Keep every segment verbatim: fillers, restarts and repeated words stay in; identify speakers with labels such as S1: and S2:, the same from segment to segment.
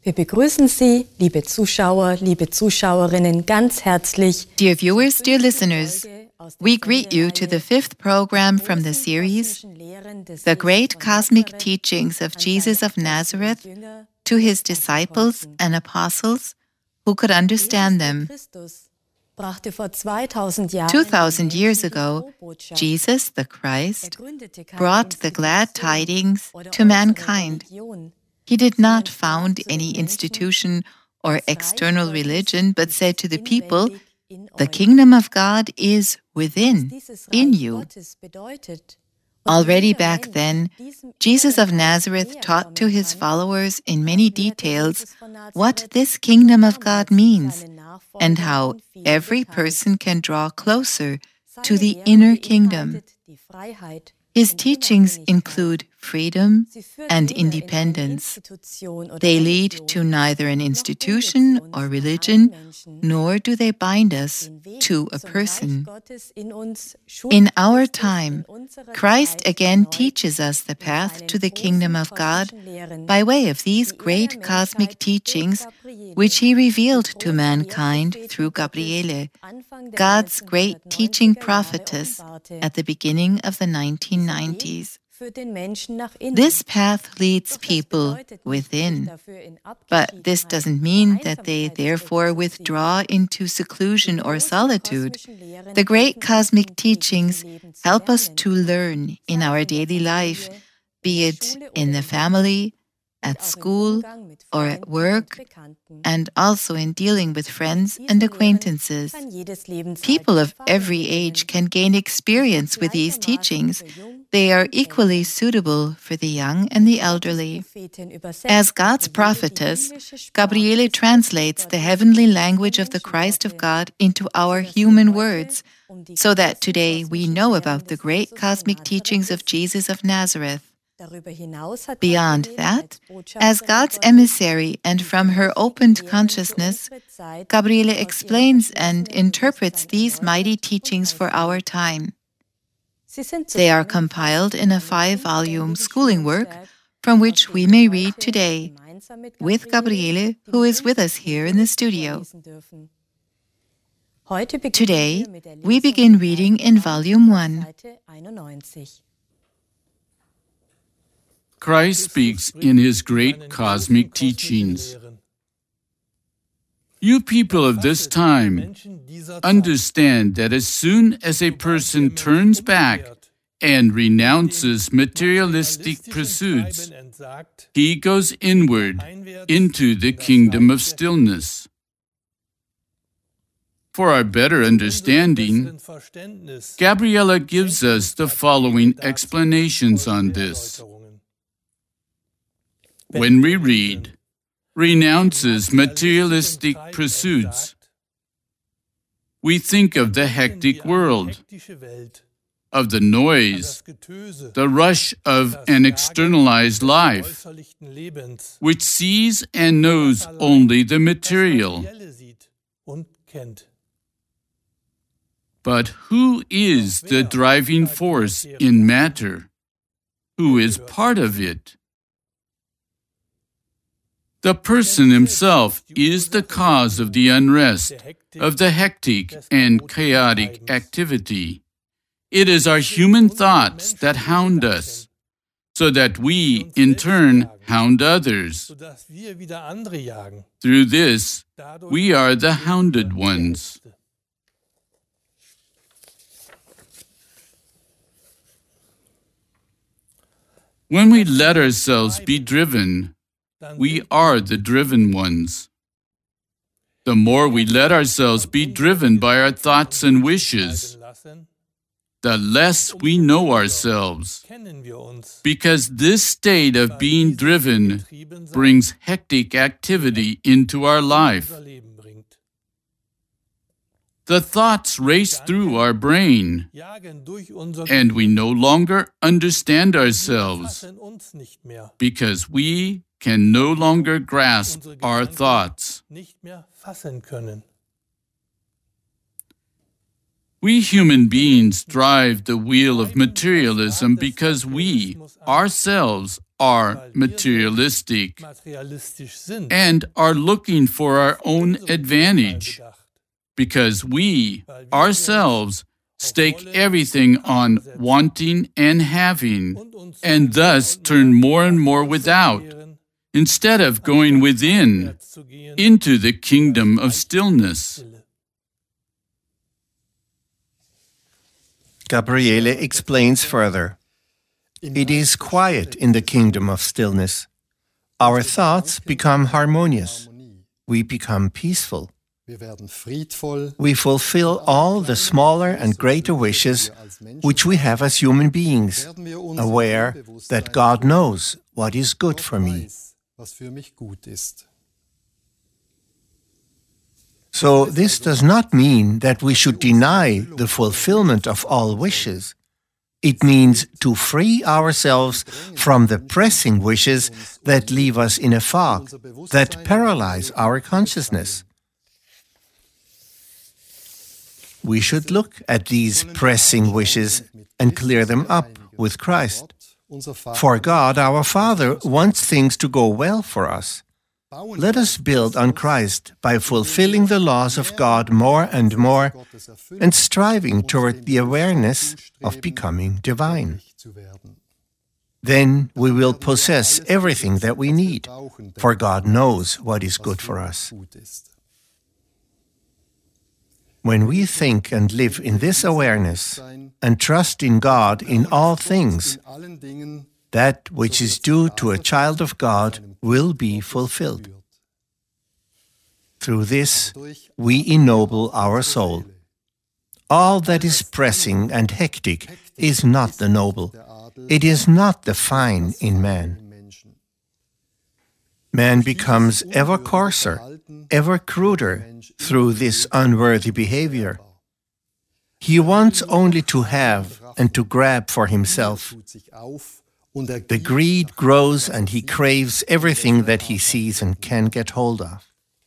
S1: Wir begrüßen Sie, liebe Zuschauer, liebe Zuschauerinnen, ganz herzlich.
S2: Dear viewers, dear listeners, we greet you to the fifth program from the series, The Great Cosmic Teachings of Jesus of Nazareth to His Disciples and Apostles who could understand them. Two thousand years ago, Jesus, the Christ, brought the glad tidings to mankind. He did not found any institution or external religion, but said to the people, "The kingdom of God is within, in you." Already back then, Jesus of Nazareth taught to his followers in many details what this kingdom of God means and how every person can draw closer to the inner kingdom. His teachings include freedom and independence. They lead to neither an institution or religion, nor do they bind us to a person. In our time, Christ again teaches us the path to the kingdom of God by way of these great cosmic teachings which he revealed to mankind through Gabriele, God's great teaching prophetess at the beginning of the nineteen nineties. This path leads people within, but this doesn't mean that they therefore withdraw into seclusion or solitude. The great cosmic teachings help us to learn in our daily life, be it in the family, at school, or at work, and also in dealing with friends and acquaintances. People of every age can gain experience with these teachings. They are equally suitable for the young and the elderly. As God's prophetess, Gabriele translates the heavenly language of the Christ of God into our human words, so that today we know about the great cosmic teachings of Jesus of Nazareth. Beyond that, as God's emissary and from her opened consciousness, Gabriele explains and interprets these mighty teachings for our time. They are compiled in a five-volume schooling work from which we may read today, with Gabriele, who is with us here in the studio. Today, we begin reading in Volume one.
S3: Christ speaks in his great cosmic teachings. You people of this time understand that as soon as a person turns back and renounces materialistic pursuits, he goes inward into the kingdom of stillness. For our better understanding, Gabriele gives us the following explanations on this. When we read, renounces materialistic pursuits, we think of the hectic world, of the noise, the rush of an externalized life, which sees and knows only the material. But who is the driving force in matter? Who is part of it? The person himself is the cause of the unrest, of the hectic and chaotic activity. It is our human thoughts that hound us, so that we, in turn, hound others. Through this, we are the hounded ones. When we let ourselves be driven, we are the driven ones. The more we let ourselves be driven by our thoughts and wishes, the less we know ourselves, because this state of being driven brings hectic activity into our life. The thoughts race through our brain, and we no longer understand ourselves, because we can no longer grasp our thoughts. We human beings drive the wheel of materialism because we, ourselves, are materialistic and are looking for our own advantage, because we, ourselves, stake everything on wanting and having, and thus turn more and more without, instead of going within, into the kingdom of stillness.
S4: Gabriele explains further. It is quiet in the kingdom of stillness. Our thoughts become harmonious. We become peaceful. We fulfill all the smaller and greater wishes which we have as human beings, aware that God knows what is good for me. So this does not mean that we should deny the fulfillment of all wishes. It means to free ourselves from the pressing wishes that leave us in a fog, that paralyze our consciousness. We should look at these pressing wishes and clear them up with Christ. For God, our Father, wants things to go well for us. Let us build on Christ by fulfilling the laws of God more and more and striving toward the awareness of becoming divine. Then we will possess everything that we need, for God knows what is good for us. When we think and live in this awareness and trust in God in all things, that which is due to a child of God will be fulfilled. Through this, we ennoble our soul. All that is pressing and hectic is not the noble. It is not the fine in man. Man becomes ever coarser, ever cruder through this unworthy behavior. He wants only to have and to grab for himself. The greed grows and he craves everything that he sees and can get hold of.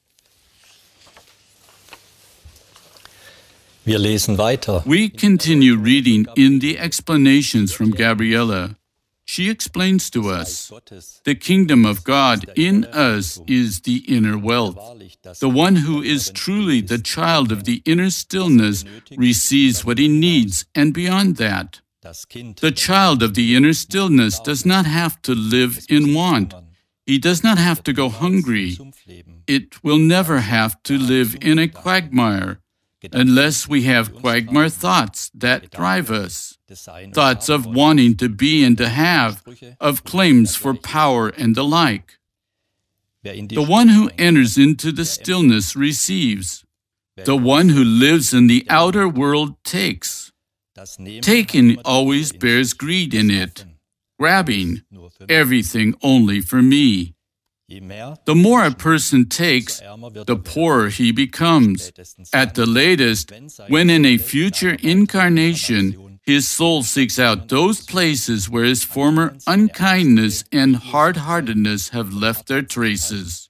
S5: Wir lesen weiter.
S3: We continue reading in the explanations from Gabriela. She explains to us, the kingdom of God in us is the inner wealth. The one who is truly the child of the inner stillness receives what he needs and beyond that. The child of the inner stillness does not have to live in want. He does not have to go hungry. It will never have to live in a quagmire, unless we have quagmire thoughts that drive us. Thoughts of wanting to be and to have, of claims for power and the like. The one who enters into the stillness receives. The one who lives in the outer world takes. Taking always bears greed in it, grabbing everything only for me. The more a person takes, the poorer he becomes. At the latest, when in a future incarnation, his soul seeks out those places where his former unkindness and hard-heartedness have left their traces.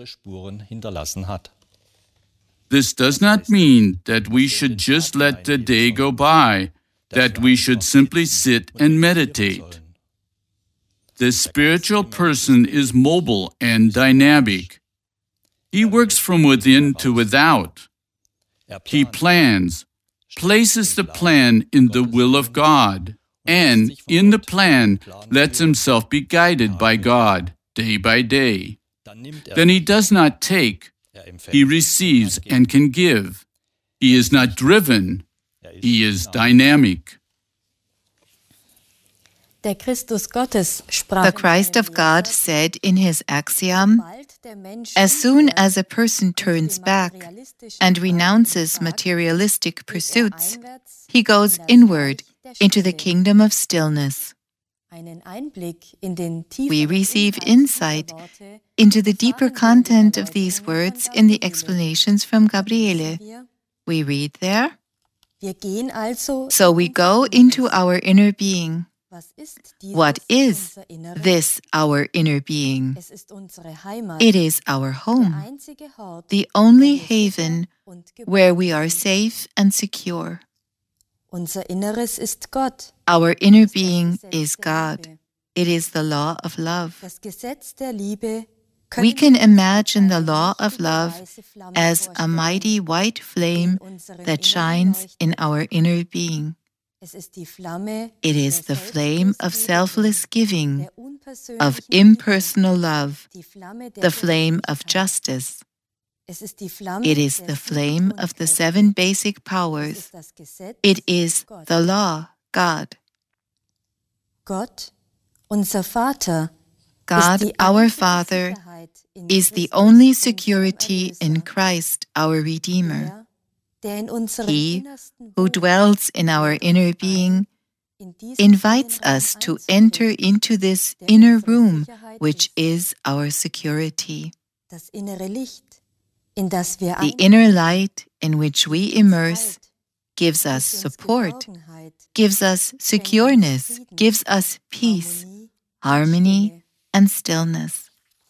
S3: This does not mean that we should just let the day go by, that we should simply sit and meditate. The spiritual person is mobile and dynamic. He works from within to without. He plans, places the plan in the will of God, and in the plan lets himself be guided by God day by day. Then he does not take, he receives and can give. He is not driven, he is dynamic.
S1: Der Christus Gottes sprach,
S2: The Christ of God said in his axiom, as soon as a person turns back and renounces materialistic pursuits, he goes inward into the kingdom of stillness. We receive insight into the deeper content of these words in the explanations from Gabriele. We read there, so we go into our inner being. What is this, our inner being? It is our home, the only haven where we are safe and secure.
S1: Unser Inneres ist Gott.
S2: Our inner being is God. It is the law of love.
S1: Das Gesetz der Liebe
S2: We can imagine the law of love as a mighty white flame that shines in our inner being. It is the flame of selfless giving, of impersonal love, the flame of justice. It is the flame of the seven basic powers. It is the law, God.
S1: Gott, unser Vater,
S2: God, our Father, is the only security in Christ, our Redeemer. He, who dwells in our inner being, invites us to enter into this inner room, which is our security. The inner light in which we immerse gives us support, gives us secureness, gives us peace, harmony, and stillness.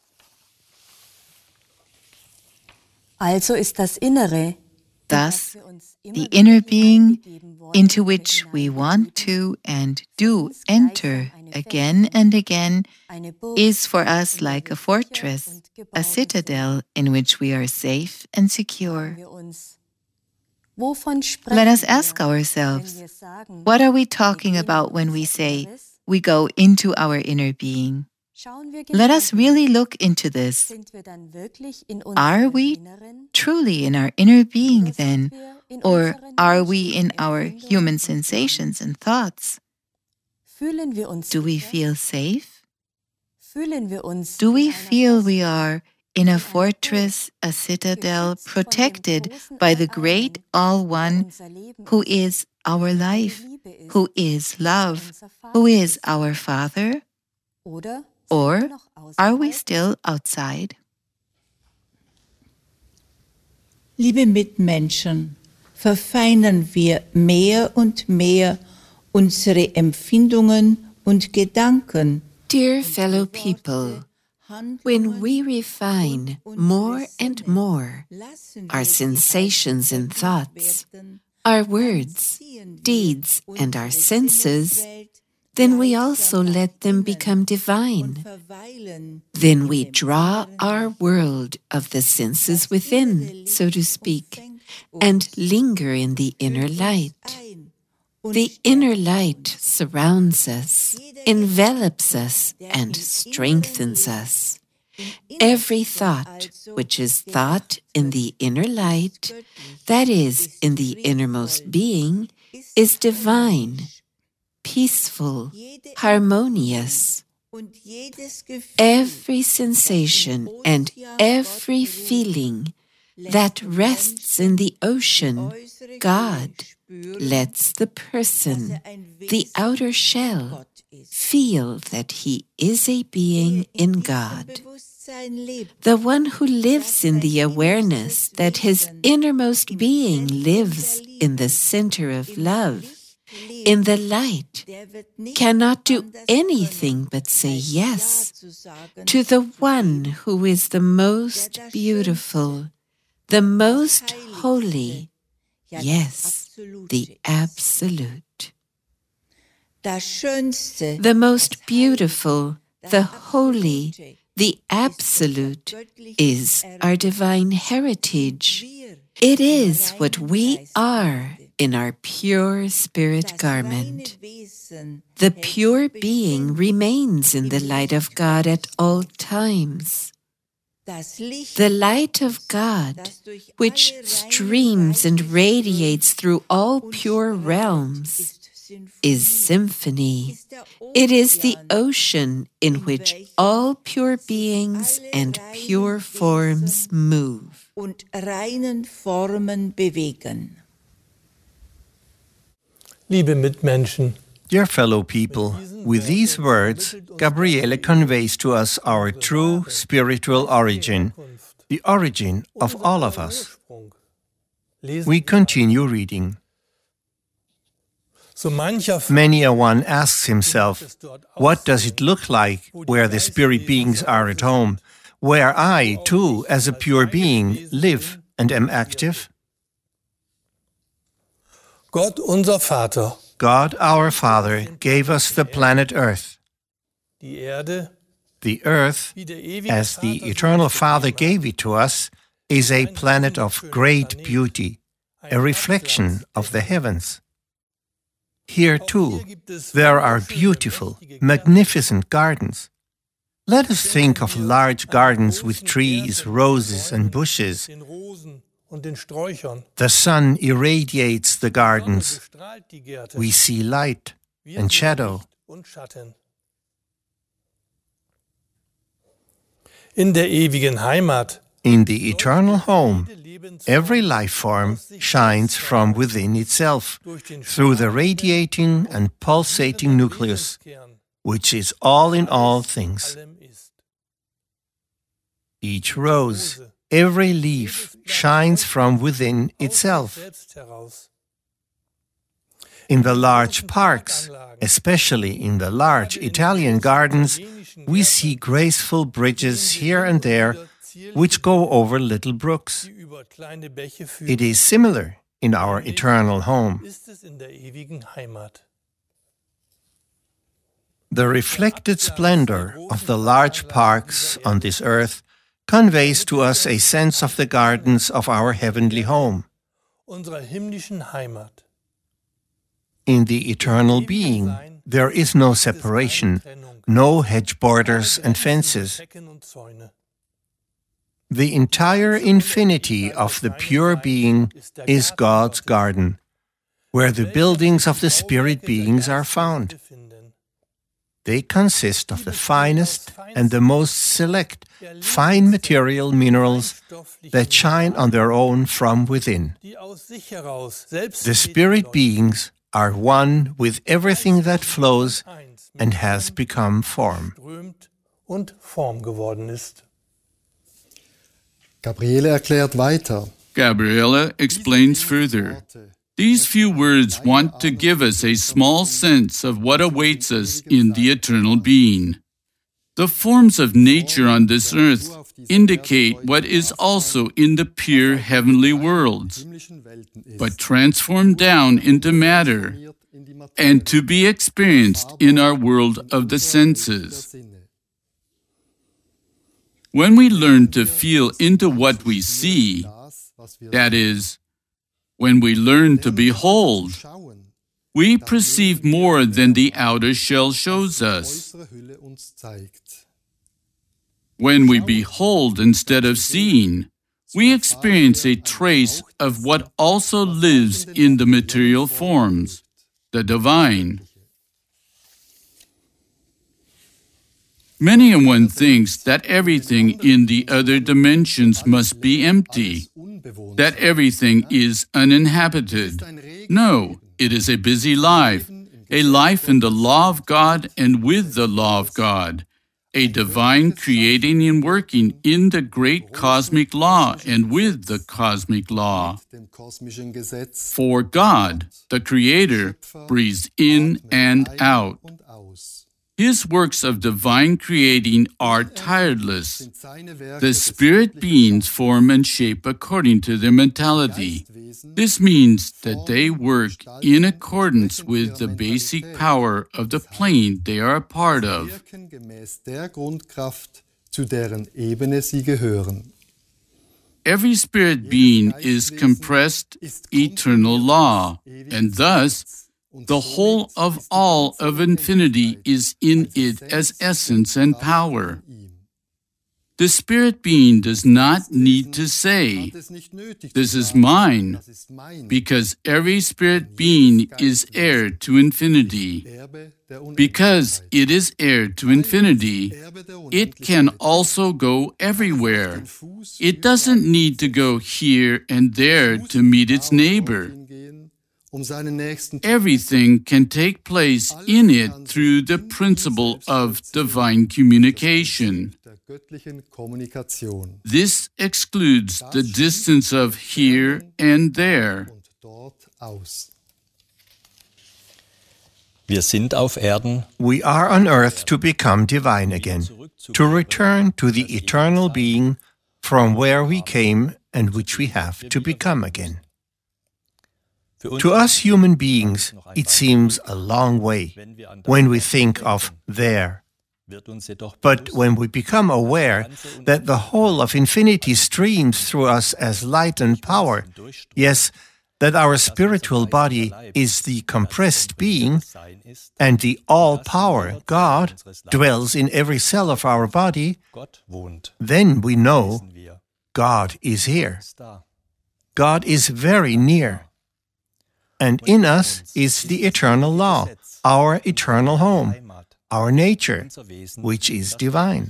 S1: Also ist das Innere,
S2: Thus, the inner being into which we want to and do enter again and again is for us like a fortress, a citadel in which we are safe and secure. Let us ask ourselves, what are we talking about when we say we go into our inner being? Let us really look into this. Are we truly in our inner being then, or are we in our human sensations and thoughts? Do we feel safe? Do we feel we are in a fortress, a citadel, protected by the great All-One who is our life, who is love, who is our Father? Or are we still outside?
S5: Liebe Mitmenschen, verfeinern wir mehr und mehr unsere Empfindungen und Gedanken.
S6: Dear fellow people, when we refine more and more our sensations and thoughts, our words, deeds, and our senses, then we also let them become divine. Then we draw our world of the senses within, so to speak, and linger in the inner light. The inner light surrounds us, envelops us, and strengthens us. Every thought which is thought in the inner light, that is, in the innermost being, is divine, peaceful, harmonious. Every sensation and every feeling that rests in the ocean, God lets the person, the outer shell, feel that he is a being in God. The one who lives in the awareness that his innermost being lives in the center of love, in the light, cannot do anything but say yes to the one who is the most beautiful, the most holy, yes, the Absolute. The most beautiful, the holy, the Absolute is our divine heritage. It is what we are in our pure spirit garment. The pure being remains in the light of God at all times. The light of God, which streams and radiates through all pure realms, is symphony. It is the ocean in which all pure beings and pure forms move.
S7: Liebe Mitmenschen,
S4: Dear fellow people, with these words, Gabriele conveys to us our true spiritual origin, the origin of all of us. We continue reading. Many a one asks himself, what does it look like where the spirit beings are at home, where I, too, as a pure being, live and am active?
S7: Gott unser Vater,
S4: God our Father gave us the planet Earth.
S7: die Erde,
S4: The Earth,
S7: wie der ewige
S4: as the
S7: Vater
S4: eternal
S7: sie
S4: Father
S7: gegeben
S4: gave it to us, is a planet of great beauty, a reflection of the heavens. Here, too, there are beautiful, magnificent gardens. Let us think of large gardens with trees, roses, and bushes.
S7: den Rosen und den Sträuchern.
S4: The sun irradiates the
S7: Sonne
S4: gardens.
S7: bestrahlt die Gärten.
S4: We see light
S7: Wir
S4: and
S7: sehen
S4: shadow.
S7: Licht und Schatten. In der ewigen Heimat,
S4: In the eternal home, every life form shines from within itself through the radiating and pulsating nucleus, which is all in all things.
S7: allem ist.
S4: Each rose, every leaf shines from within itself.
S7: Selbst heraus.
S4: In the large parks, especially in the large Italian gardens, we see graceful bridges here and there which go over little brooks.
S7: Die über kleine Bäche führen,
S4: It is similar in our eternal home.
S7: ist es in der ewigen Heimat.
S4: The reflected splendor of the large parks on this earth conveys to us a sense of the gardens of our heavenly home.
S7: Unserer himmlischen Heimat.
S4: In the eternal being, there is no separation, no hedge borders and fences.
S7: Hecken und Zäune.
S4: The entire infinity of the pure being is God's garden, where the buildings of the spirit beings are found. They consist of the finest and the most select fine material minerals that shine on their own from within.
S7: Die aus sich heraus selbst
S4: The spirit beings are one with everything that flows and has become form.
S7: strömt und Form geworden ist.
S8: Gabriele erklärt weiter.
S3: Gabriela explains further. These few words want to give us a small sense of what awaits us in the eternal being. The forms of nature on this earth indicate what is also in the pure heavenly worlds, but transformed down into matter and to be experienced in our world of the senses. When we learn to feel into what we see, that is, when we learn to behold, we perceive more than the outer shell shows us. When we behold instead of seeing, we experience a trace of what also lives in the material forms, the divine. Many a one thinks that everything in the other dimensions must be empty, that everything is uninhabited. No, it is a busy life, a life in the law of God and with the law of God, a divine creating and working in the great cosmic law and with the cosmic law. For God, the Creator, breathes in and out. His works of divine creating are tireless. The spirit beings form and shape according to their mentality. This means that they work in accordance with the basic power of the plane they are a part of. Every spirit being is compressed eternal law, and thus the whole of all of infinity is in it as essence and power. The spirit being does not need to say, "This is mine," because every spirit being is heir to infinity. Because it is heir to infinity, it can also go everywhere. It doesn't need to go here and there to meet its neighbor. Everything can take place in it through the principle of divine communication. This excludes the distance of here and there.
S9: Wir sind auf Erden,
S4: We are on earth to become divine again, to return to the eternal being from where we came and which we have to become again. To us human beings, it seems a long way when we think of there. But when we become aware that the whole of infinity streams through us as light and power, yes, that our spiritual body is the compressed being, and the all-power, God, dwells in every cell of our body, then we know God is here. God is very near. And in us is the eternal law, our eternal home, our nature, which is divine.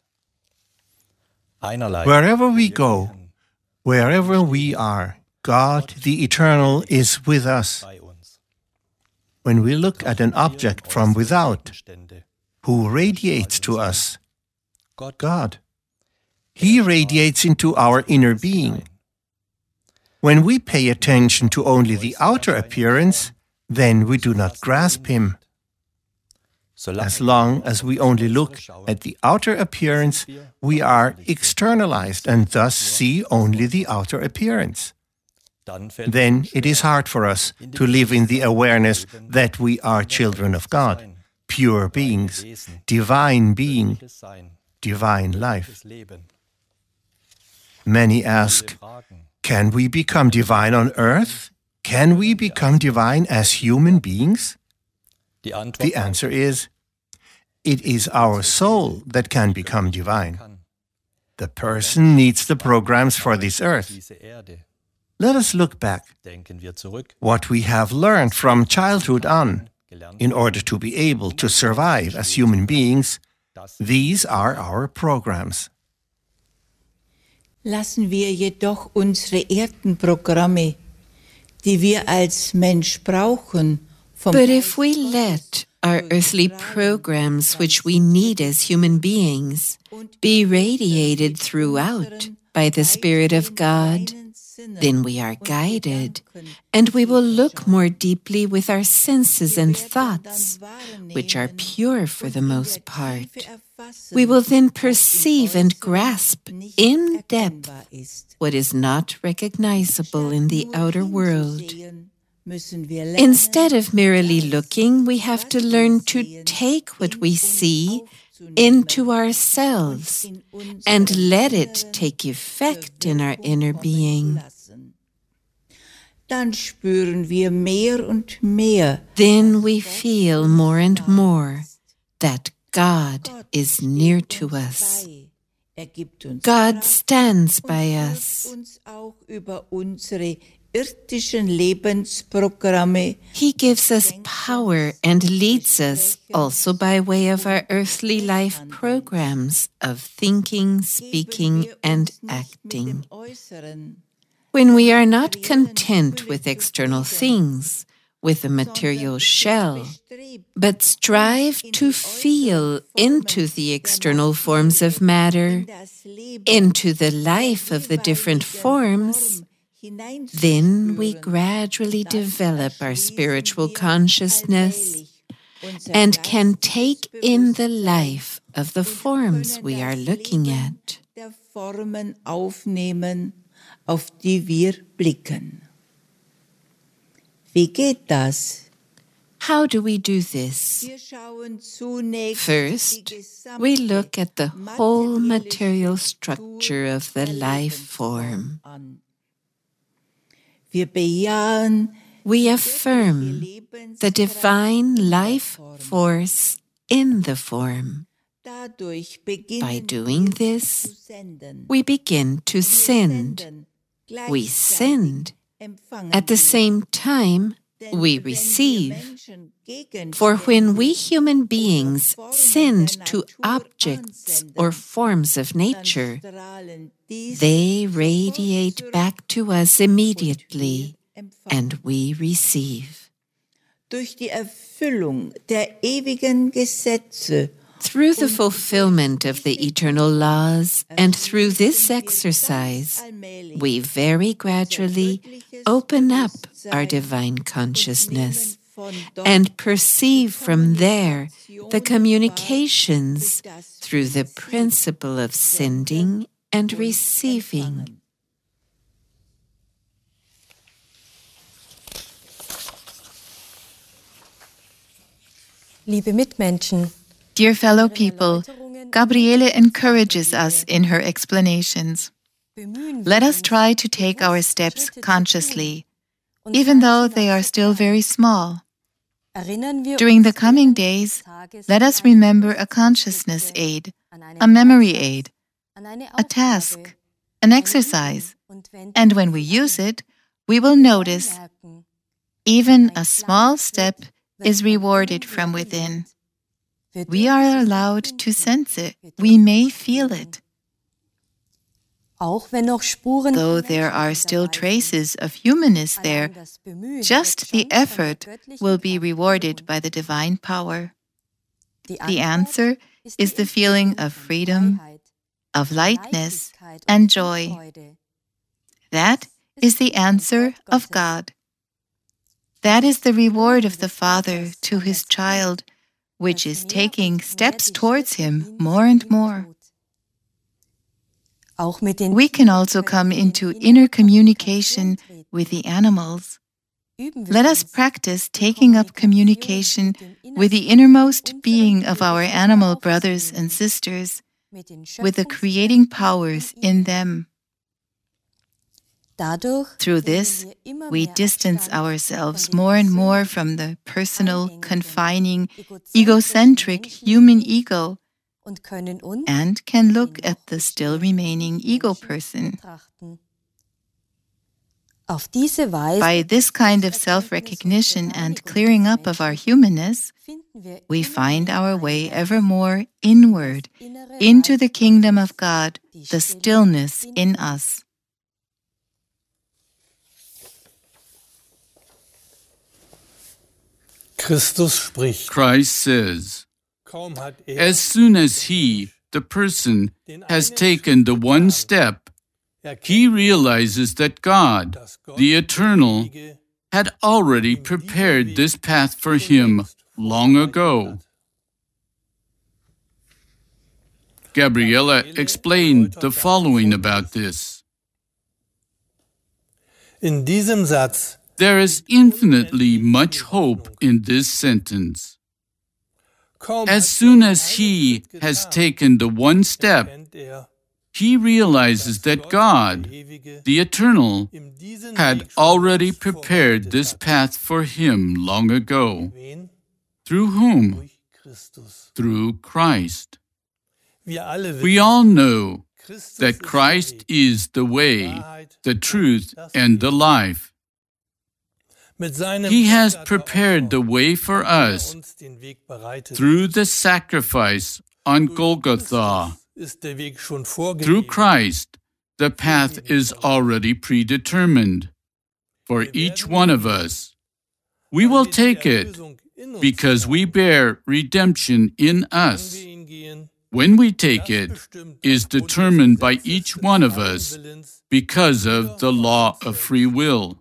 S4: Wherever we go, wherever we are, God, the Eternal, is with us. When we look at an object from without, who radiates to us? God. He radiates into our inner being. When we pay attention to only the outer appearance, then we do not grasp Him. As long as we only look at the outer appearance, we are externalized and thus see only the outer appearance. Then it is hard for us to live in the awareness that we are children of God, pure beings, divine being, divine life. Many ask, can we become divine on earth? Can we become divine as human beings? The answer is, it is our soul that can become divine. The person needs the programs for this earth. Let us look back. What we have learned from childhood on, in order to be able to survive as human beings, these are our programs.
S5: Lassen wir jedoch unsere Erdenprogramme, die wir als Mensch brauchen, vom
S6: But if we let our earthly programs, which we need as human beings, be radiated throughout by the Spirit of God, then we are guided, and we will look more deeply with our senses and thoughts, which are pure for the most part. We will then perceive and grasp in depth what is not recognizable in the outer world. Instead of merely looking, we have to learn to take what we see into ourselves and let it take effect in our inner being.
S5: Dann spüren wir mehr und mehr.
S6: Then we feel more and more that God is near to us. God stands by us. He gives us power and leads us also by way of our earthly life programs of thinking, speaking, and acting. When we are not content with external things, with a material shell, but strive to feel into the external forms of matter, into the life of the different forms, then we gradually develop our spiritual consciousness and can take in the life of the forms we are looking at.
S5: Auf die wir blicken. Wie geht das?
S6: How do we do this? First, we look at the whole material structure of the life form. We affirm the divine life force in the form. By doing this, we begin to send. We send. At the same time, we receive. For when we human beings send to objects or forms of nature, they radiate back to us immediately, and we receive.
S5: Durch die Erfüllung der ewigen Gesetze,
S6: through the fulfillment of the eternal laws and through this exercise, we very gradually open up our divine consciousness and perceive from there the communications through the principle of sending and receiving.
S1: liebe Mitmenschen.
S2: Dear fellow people, Gabriele encourages us in her explanations. Let us try to take our steps consciously, even though they are still very small. During the coming days, let us remember a consciousness aid, a memory aid, a task, an exercise, and when we use it, we will notice even a small step is rewarded from within. We are allowed to sense it. We may feel it. Though there are still traces of humanness there, just the effort will be rewarded by the divine power. The answer is the feeling of freedom, of lightness, and joy. That is the answer of God. That is the reward of the Father to His child, which is taking steps towards Him more and more. We can also come into inner communication with the animals. Let us practice taking up communication with the innermost being of our animal brothers and sisters, with the creating powers in them. Through this, we distance ourselves more and more from the personal, confining, egocentric human ego, and can look at the still remaining ego person. By this kind of self-recognition and clearing up of our humanness, we find our way ever more inward, into the kingdom of God, the stillness in us.
S3: Christ says, as soon as he, the person, has taken the one step, he realizes that God, the Eternal, had already prepared this path for him long ago. Gabriela explained the following about this. There is infinitely much hope in this sentence. As soon as he has taken the one step, he realizes that God, the Eternal, had already prepared this path for him long ago. Through whom? Through Christ. We all know that Christ is the way, the truth, and the life. He has prepared the way for us through the sacrifice on Golgotha. Through Christ, the path is already predetermined for each one of us. We will take it because we bear redemption in us. When we take it, is determined by each one of us because of the law of free will.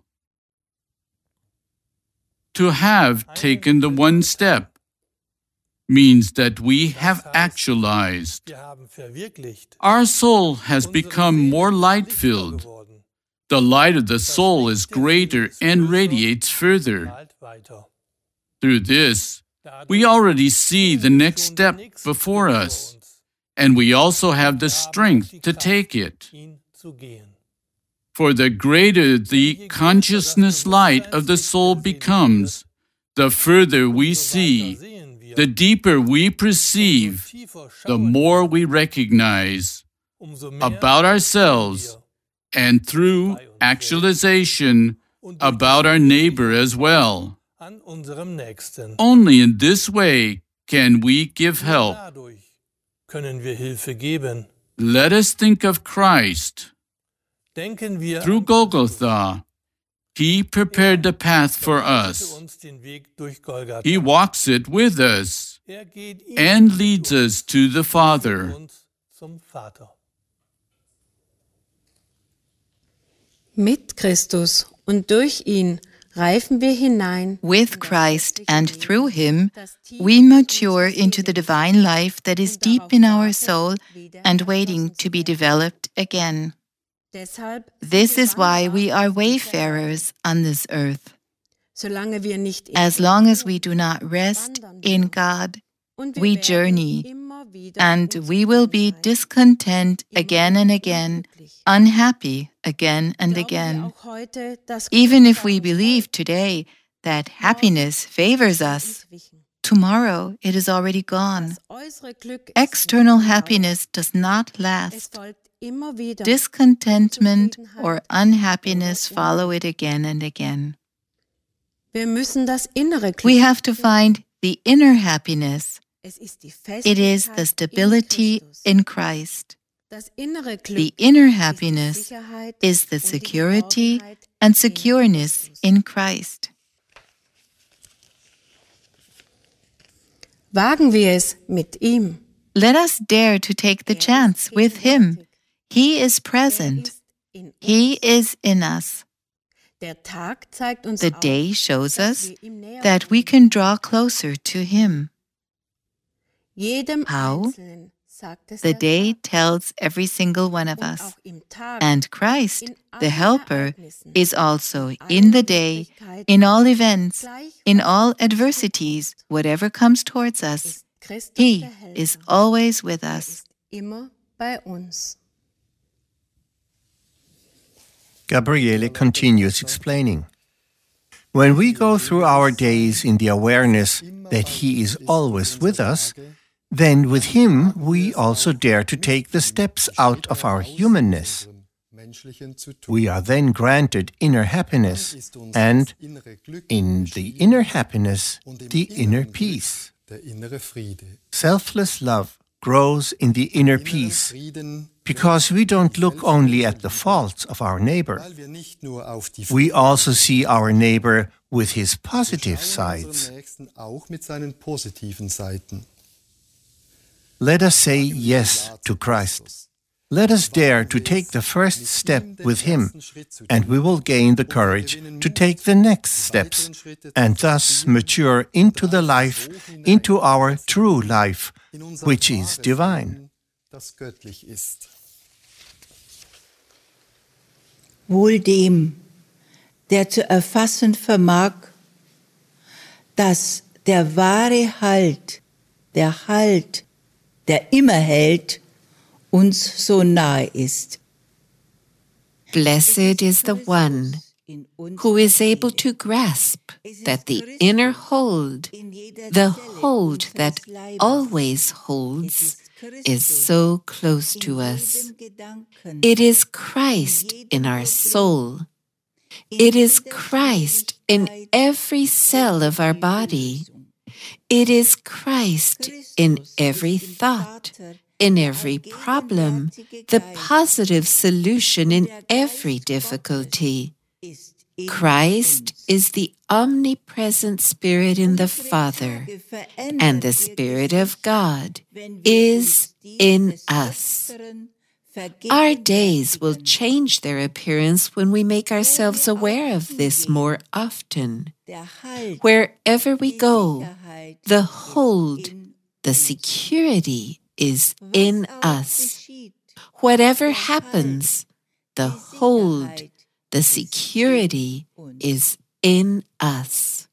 S3: To have taken the one step means that we have actualized. Our soul has become more light-filled. The light of the soul is greater and radiates further. Through this, we already see the next step before us, and we also have the strength to take it. For the greater the consciousness light of the soul becomes, the further we see, the deeper we perceive, the more we recognize about ourselves, and through actualization, about our neighbor as well. Only in this way can we give help. Let us think of Christ. Through Golgotha, He prepared the path for us. He walks it with us and leads us to the Father.
S9: Mit Christus und durch ihn reifen wir hinein.
S2: With Christ and through Him, we mature into the divine life that is deep in our soul and waiting to be developed again. This is why we are wayfarers on this earth.
S9: Solange wir nicht in
S2: As long as we do not rest in God,
S9: und wir
S2: we
S9: werden
S2: journey,
S9: immer wieder
S2: and
S9: uns
S2: we will be
S9: unrein,
S2: discontent
S9: immer
S2: again and again,
S9: unglücklich.
S2: unhappy again and
S9: Glauben wir
S2: again.
S9: auch heute, dass
S2: Even
S9: Glück
S2: if we
S9: bei uns
S2: believe today that happiness favors us,
S9: entwichen.
S2: tomorrow it is already gone.
S9: Das äußere Glück ist
S2: External
S9: nicht dauerhaft.
S2: happiness does not
S9: Es
S2: last.
S9: folgt immer wieder
S2: Discontentment or
S9: Unzufriedenheit
S2: unhappiness
S9: oder
S2: follow
S9: Unglück.
S2: it again and again.
S9: Wir müssen das innere Glück
S2: We have to find the inner happiness.
S9: Es ist die
S2: It is
S9: Festigkeit
S2: the
S9: in
S2: stability
S9: Christus.
S2: in Christ.
S9: Das innere Glück
S2: The inner
S9: ist die
S2: happiness
S9: Sicherheit
S2: is the
S9: und die
S2: security
S9: Geborgenheit
S2: and
S9: in
S2: secureness
S9: Christus.
S2: in Christ.
S9: Wagen wir es mit ihm.
S2: Let us dare to take the
S9: Er
S2: chance
S9: ist
S2: with Him.
S9: gegenwärtig.
S2: He is
S9: Er
S2: present.
S9: ist in uns.
S2: He is in us.
S9: Der Tag zeigt uns
S2: The
S9: auf,
S2: day shows
S9: dass
S2: us
S9: wir ihm näher
S2: that we
S9: kommen.
S2: can draw closer to Him.
S9: Jedem
S2: How?
S9: Einzelnen sagt es
S2: The
S9: der
S2: day
S9: Tag.
S2: tells every single one of
S9: Und
S2: us.
S9: auch im Tag,
S2: And Christ,
S9: in
S2: the
S9: allen
S2: Helper,
S9: Ereignissen,
S2: is also
S9: in
S2: in the
S9: allen
S2: day,
S9: Widrigkeiten,
S2: in all events,
S9: gleich
S2: in
S9: was
S2: all
S9: auf uns
S2: adversities,
S9: zukommt,
S2: whatever comes towards us.
S9: ist Christus
S2: He
S9: der Helfer.
S2: is always with
S9: Er
S2: us.
S9: ist immer bei uns.
S4: Gabriele continues explaining. When we go through our days in the awareness that He is always with us, then with Him we also dare to take the steps out of our humanness. We are then granted inner happiness, and in the inner happiness, the inner peace. Selfless love grows in the inner peace because we don't look only at the faults of our neighbor. We also see our neighbor with his positive sides. Let us say yes to Christ. Let us dare to take the first step with Him, and we will gain the courage to take the next steps, and thus mature into the life, into our true life, which is divine.
S5: Wohl dem, der zu erfassen vermag, dass der wahre Halt, der Halt, der immer hält, uns so nahe ist.
S6: Blessed is the one who is able to grasp that the inner hold, the hold that always holds, is so close to us. It is Christ in our soul. It is Christ in every cell of our body. It is Christ in every thought, in every problem, the positive solution in every difficulty. Christ is the omnipresent Spirit in the Father, and the Spirit of God is in us. Our days will change their appearance when we make ourselves aware of this more often. Wherever we go, the hold, the security is in us. Whatever happens, the hold, the security is in us.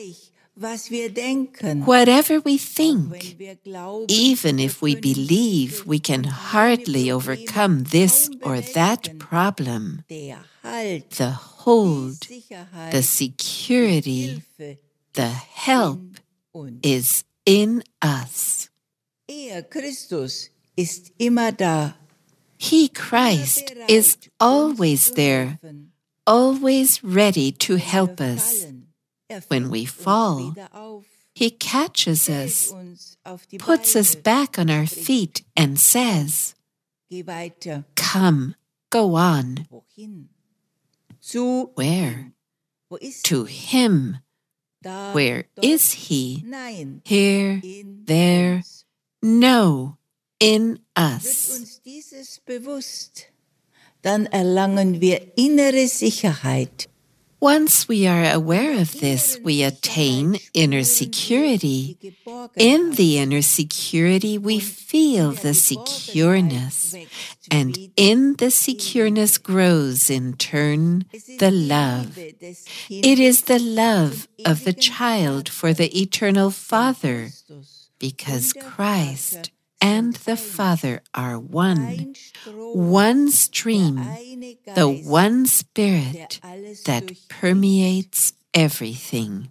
S6: Whatever we think, even if we believe we can hardly overcome this or that problem, the hold, the security, the help is in us. He, Christ, is always there, always ready to help us. When we fall, He catches us, puts us back on our feet, and says, "Come, go on." Where? To Him. Where is He? Here, there, no, in us.
S5: Dann erlangen wir innere Sicherheit.
S6: Once we are aware of this, we attain inner security. In the inner security, we feel the secureness, and in the secureness grows, in turn, the love. It is the love of the child for the eternal Father, because Christ and the Father are one, one stream, the one Spirit that permeates everything.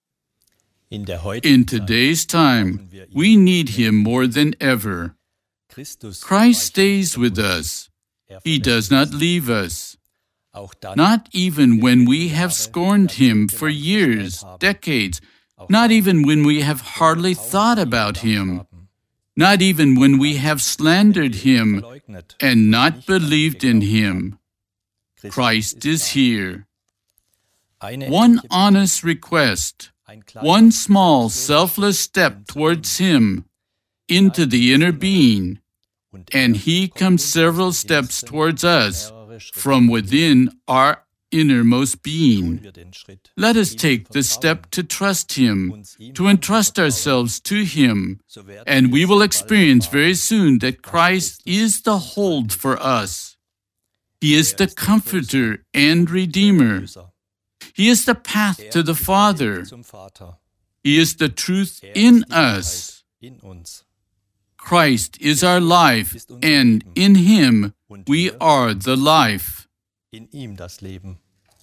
S3: In today's time, we need Him more than ever. Christ stays with us. He does not leave us. Not even when we have scorned Him for years, decades, not even when we have hardly thought about Him. Not even when we have slandered Him and not believed in Him. Christ is here. One honest request, one small selfless step towards Him, into the inner being, and He comes several steps towards us from within our innermost being. Let us take the step to trust Him, to entrust ourselves to Him, and we will experience very soon that Christ is the hold for us. He is the Comforter and Redeemer. He is the path to the Father. He is the truth in us. Christ is our life, and in Him we are the life.
S10: In ihm das Leben.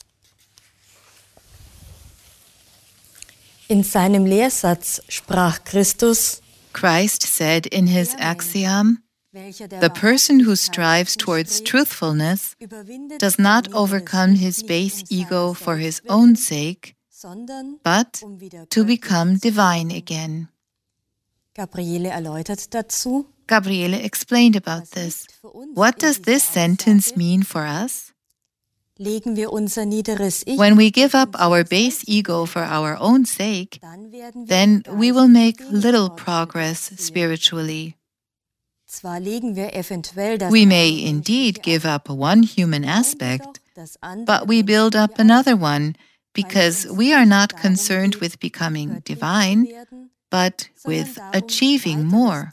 S1: In seinem Lehrsatz sprach Christus,
S2: Christ said in his axiom, the person who strives towards truthfulness does not overcome his base ego for his own sake, but to become divine again.
S1: Gabriele erläutert dazu,
S2: Gabriele explained about this. What does this sentence mean for us?
S1: legen wir unser niederes Ich,
S2: When we give up our base ego for our own sake, then we will make little progress spiritually.
S1: zwar legen wir eventuell das
S2: We may indeed give up one human aspect, but we build up another one because we are not concerned with becoming divine, but with achieving more.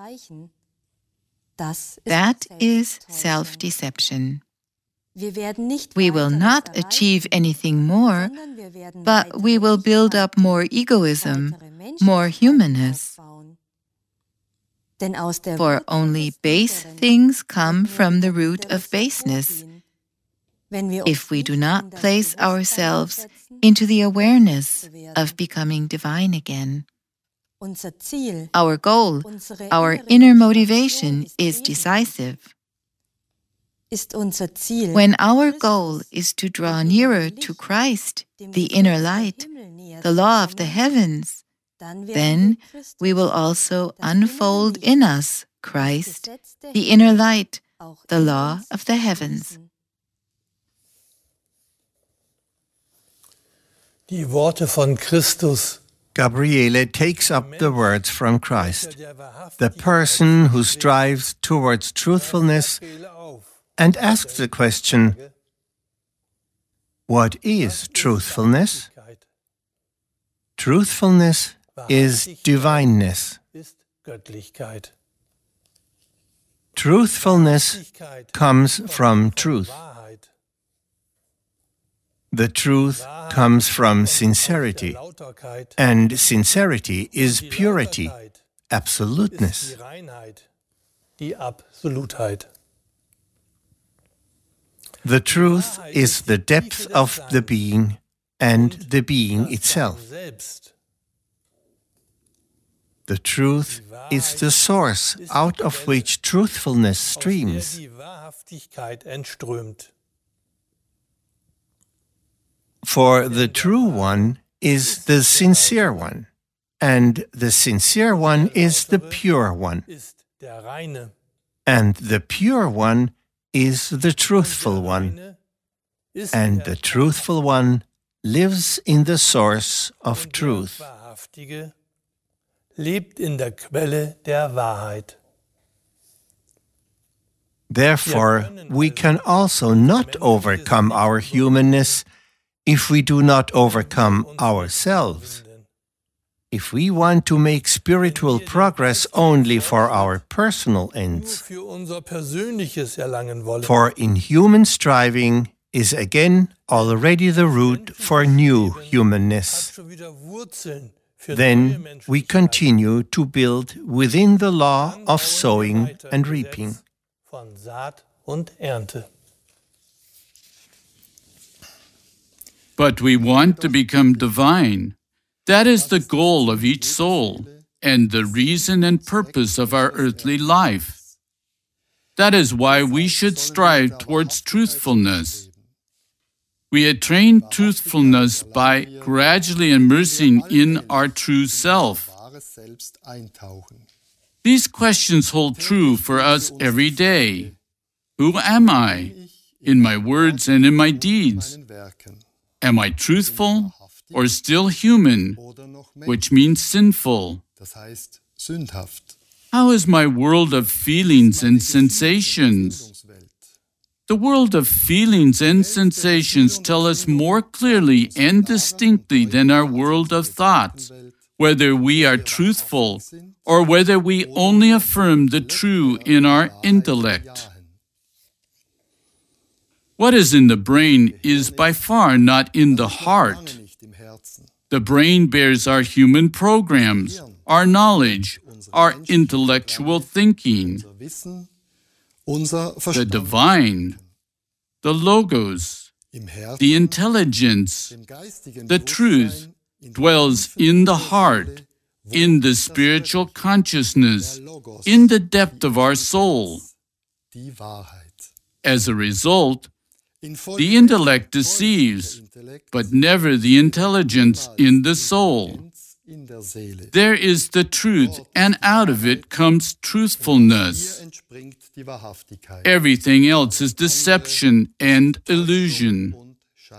S2: That is self-deception. We will not achieve anything more, but we will build up more egoism, more humanness. For only base things come from the root of baseness. If we do not place ourselves into the awareness of becoming divine again. Our goal, our inner motivation is decisive. When our goal is to draw nearer to Christ, the inner light, the law of the heavens, then we will also unfold in us Christ, the inner light, the law of the heavens.
S7: Die Worte von Christus.
S4: Gabriele takes up the words from Christ, the person who strives towards truthfulness, and asks the question, what is truthfulness? Truthfulness is divineness. Truthfulness comes from truth. The truth comes from sincerity, and sincerity is purity, absoluteness. The truth is the depth of the being and the being itself. The truth is the source out of which truthfulness streams. For the true one is the sincere one, and the sincere one is the pure one, and the pure one is the truthful one, and the truthful one lives in the source of truth.
S7: Lebt in der Quelle der Wahrheit.
S4: Therefore, we can also not overcome our humanness if we do not overcome ourselves. If we want to make spiritual progress only for our personal ends. For in human striving is again already the root for new humanness. Then we continue to build within the law of sowing and reaping.
S3: But we want to become divine. That is the goal of each soul and the reason and purpose of our earthly life. That is why we should strive towards truthfulness. We attain truthfulness by gradually immersing in our true self. These questions hold true for us every day. Who am I in my words and in my deeds? Am I truthful or still human, which means sinful? How is my world of feelings and sensations? The world of feelings and sensations tell us more clearly and distinctly than our world of thoughts whether we are truthful or whether we only affirm the true in our intellect. What is in the brain is by far not in the heart. The brain bears our human programs, our knowledge, our intellectual thinking. The divine, the logos, the intelligence, the truth dwells in the heart, in the spiritual consciousness, in the depth of our soul. As a result, the intellect deceives, but never the intelligence in the soul. There is the truth, and out of it comes truthfulness. Everything else is deception and illusion.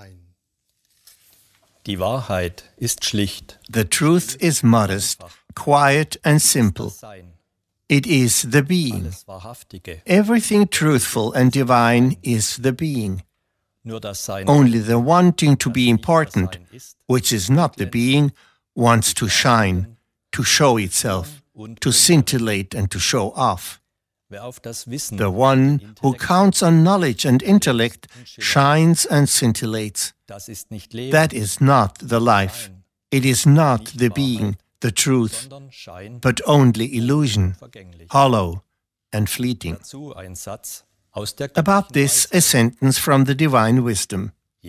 S10: Die Wahrheit ist schlicht.
S4: The truth is modest, quiet and simple. It is the being. Everything truthful and divine is the being. Only the wanting to be important, which is not the being, wants to shine, to show itself, to scintillate and to show off. The one who counts on knowledge and intellect shines and scintillates. That is not the life. It is not the being, the truth, but only illusion, hollow and fleeting. About this, a sentence from the Divine Wisdom.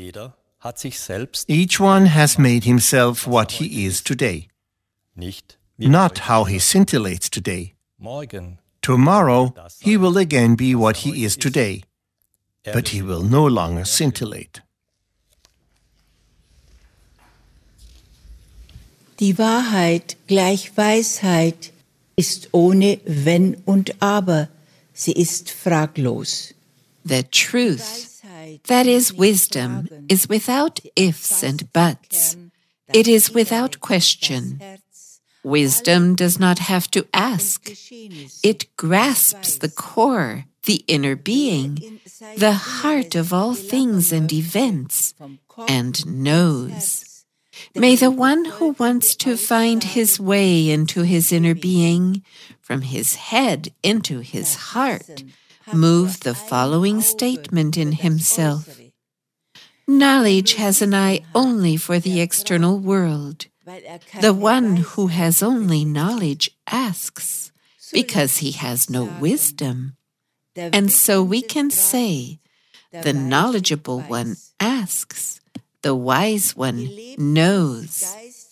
S4: Each one has made himself what he is today, not how he scintillates today. Tomorrow, he will again be what he is today, but he will no longer scintillate.
S5: Die Wahrheit gleich Weisheit ist ohne Wenn und Aber. Sie ist fraglos.
S6: The truth, that is wisdom, is without ifs and buts. It is without question. Wisdom does not have to ask. It grasps the core, the inner being, the heart of all things and events, and knows. May the one who wants to find his way into his inner being, from his head into his heart, move the following statement in himself. Knowledge has an eye only for the external world. The one who has only knowledge asks, because he has no wisdom. And so we can say, the knowledgeable one asks, the wise one knows.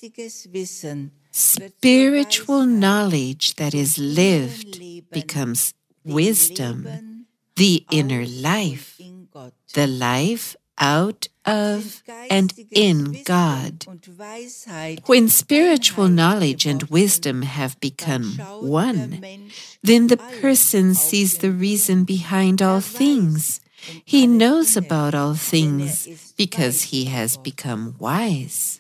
S6: Spiritual knowledge that is lived becomes wisdom, the inner life, the life out of and in God. When spiritual knowledge and wisdom have become one, then the person sees the reason behind all things. He knows about all things because he has become wise.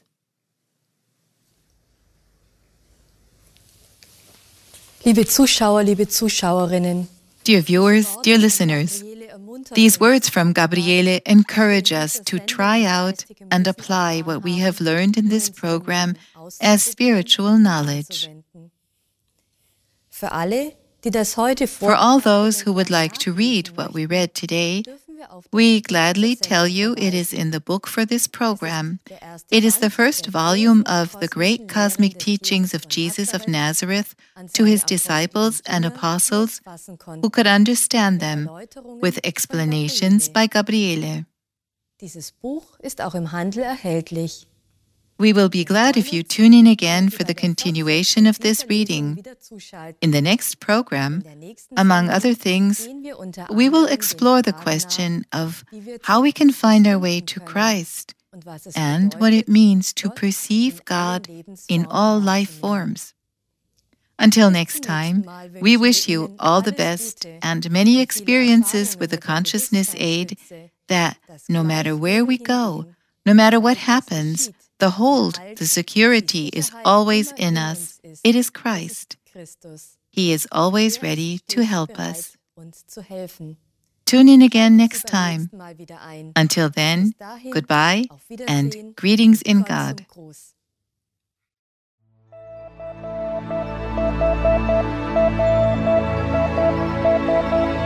S1: Liebe Zuschauer, liebe Zuschauerinnen,
S2: Dear viewers, dear listeners, These words from Gabriele encourage us to try out and apply what we have learned in this program as spiritual knowledge.
S1: For
S2: all those who would like to read what we read today, we gladly tell you it is in the book for this program. It is the first volume of the great cosmic teachings of Jesus of Nazareth to his disciples and apostles who could understand them, with explanations by Gabriele.
S1: Dieses Buch ist auch im Handel erhältlich.
S2: We will be glad if you tune in again for the continuation of this reading. In the next program, among other things, we will explore the question of how we can find our way to Christ and what it means to perceive God in all life forms. Until next time, we wish you all the best and many experiences with the consciousness aid that, no matter where we go, no matter what happens, the hold, the security is always in us. It is Christ. He is always ready to help us. Tune in again next time. Until then, goodbye and greetings in God.
S1: Thank you.